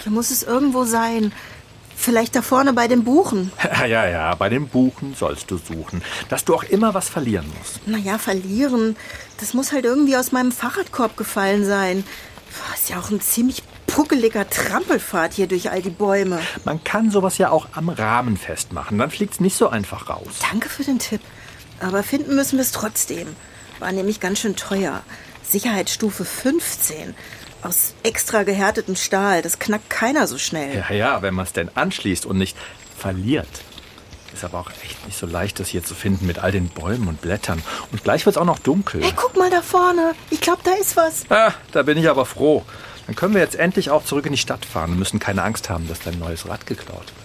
Hier muss es irgendwo sein. Vielleicht da vorne bei den Buchen. Ja, bei den Buchen sollst du suchen. Dass du auch immer was verlieren musst. Naja, verlieren. Das muss halt irgendwie aus meinem Fahrradkorb gefallen sein. Ist ja auch ein ziemlich puckeliger Trampelpfad hier durch all die Bäume. Man kann sowas ja auch am Rahmen festmachen. Dann fliegt's nicht so einfach raus. Danke für den Tipp. Aber finden müssen wir es trotzdem. War nämlich ganz schön teuer. Sicherheitsstufe 15. Aus extra gehärtetem Stahl. Das knackt keiner so schnell. Ja, wenn man es denn anschließt und nicht verliert. Ist aber auch echt nicht so leicht, das hier zu finden mit all den Bäumen und Blättern. Und gleich wird's auch noch dunkel. Hey, guck mal da vorne. Ich glaube, da ist was. Da bin ich aber froh. Dann können wir jetzt endlich auch zurück in die Stadt fahren und müssen keine Angst haben, dass dein neues Rad geklaut wird.